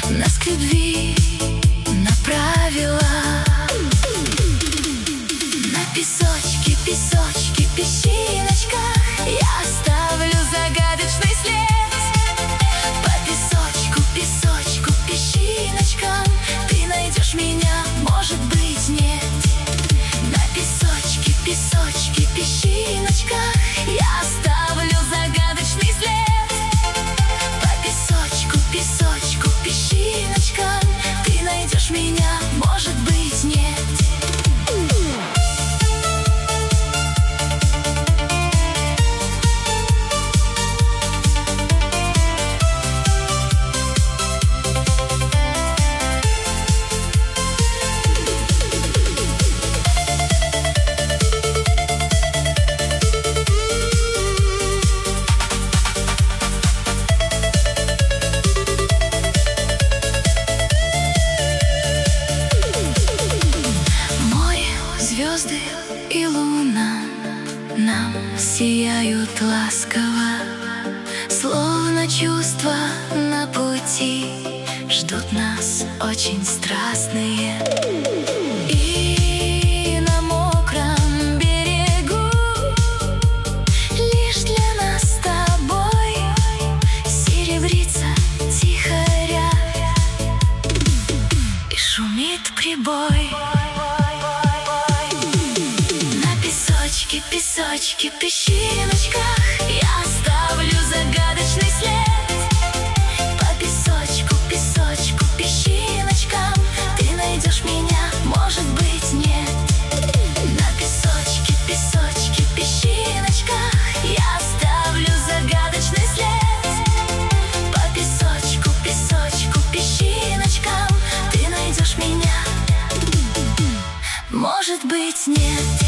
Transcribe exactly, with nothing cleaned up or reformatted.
нас к любви направила. На песочке, песочке, песчиночках я оставлю загадочный след. По песочку, песочку, песчиночкам ты найдешь меня, может быть, нет. На песочке, песочке, песчиночках я оставлю загадочный след. По песочку, песочку, песчиночкам ты найдешь меня, может быть, нет. Звезды и луна нам сияют ласково, словно чувства на пути ждут нас очень страстные. И на мокром берегу лишь для нас с тобой серебрится тихая рябь и шумит прибой. Песочки, песчиночках я оставлю загадочный след. По песочку, песочку, песчиночкам ты найдешь меня, может быть, нет. На песочке, песочке, песчиночках я оставлю загадочный след. По песочку, песочку, песчиночкам ты найдешь меня, может быть, нет.